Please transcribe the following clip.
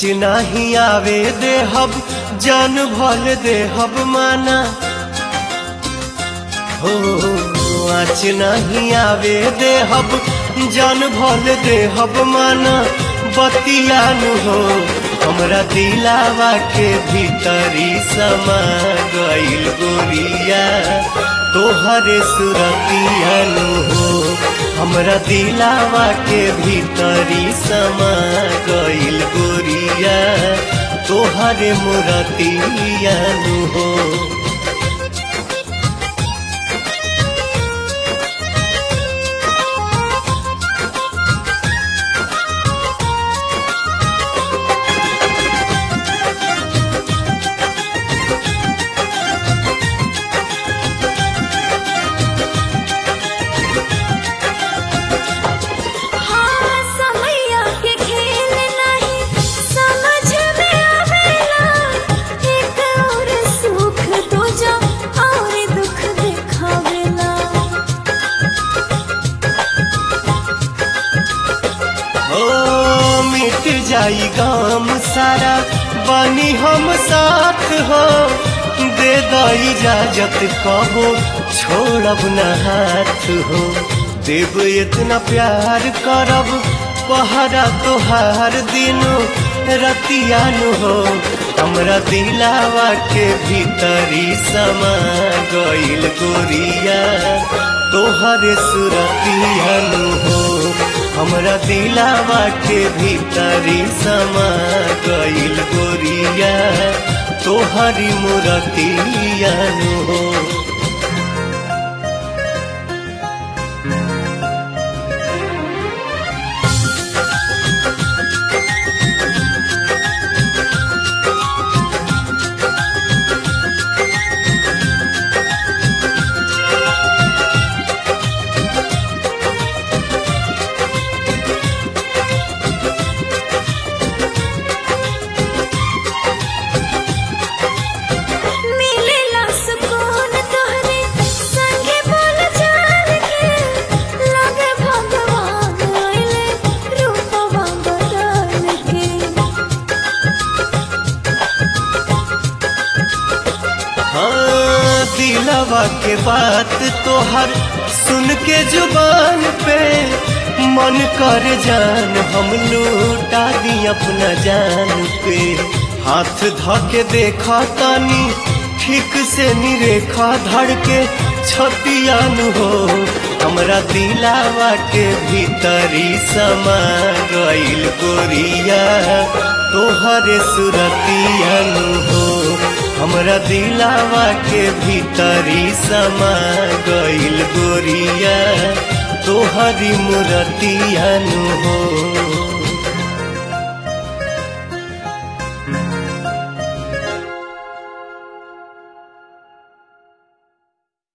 आँच नहीं आवे देहब जान भल देहब माना हो, आँच नहीं आवे देहब जान भल देहब माना बतियान हो। हमरा दिलावा के भीतरी समा गइल गोरिया तोहरे सुरतियान हो। हमरा दिलावा के भीतरी समा गइल गोरिया तोहरे मूरतियान हो। जाई गाम सारा बानी हम साथ हो, दे द इजाजत कहो छोड़ब न हाथ हो। देव इतना प्यार करब पहरा तोहार दिनो रतियान हो। हमरा दिलावा के भीतरी समा गइल गोरिया तोहरे सुरतियान हो। हमरा दिलावा के भीतरी समा गइल गोरिया तोहरी मूरतियान हो। दिलवा के बात तोहर सुन के जुबान पे मन कर जान हम लूटा दी अपना जान पे। हाथ धके देखा तानी ठीक से निरेखा धड़ के छतियान हो। हमरा दिलावा के भीतरी समा गइल गोरिया तोहरे सुरतियान हो। हमरा दिलावा के भीतरी समा गइल गोरिया तोहरी मूरतियान हो।